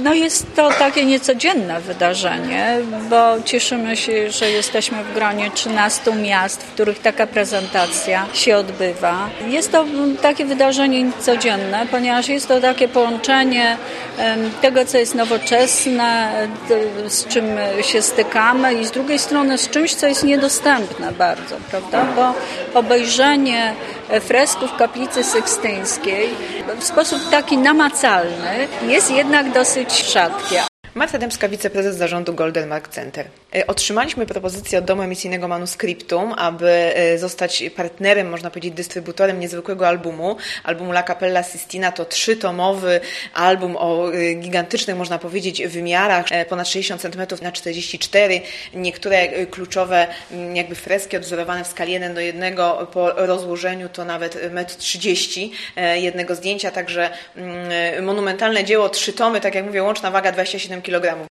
No jest to takie niecodzienne wydarzenie, bo cieszymy się, że jesteśmy w gronie 13 miast, w których taka prezentacja się odbywa. Jest to takie wydarzenie niecodzienne, ponieważ jest to takie połączenie tego, co jest nowoczesne, z czym się stykamy i z drugiej strony z czymś, co jest niedostępne bardzo, prawda? Bo obejrzenie fresków kaplicy sykstyńskiej w sposób taki namacalny jest jednak dosyć rzadkie. Marta Dębska, wiceprezes zarządu Golden Mark Center. Otrzymaliśmy propozycję od Domu Emisyjnego Manuscriptum, aby zostać partnerem, można powiedzieć dystrybutorem niezwykłego albumu La Cappella Sistina. To 3-tomowy album o gigantycznych, można powiedzieć, wymiarach, ponad 60 cm na 44. Niektóre kluczowe jakby freski odwzorowane w skali 1:1, po rozłożeniu to nawet 1,30 m jednego zdjęcia, także monumentalne dzieło, 3 tomy, tak jak mówię, łączna waga 27 kg.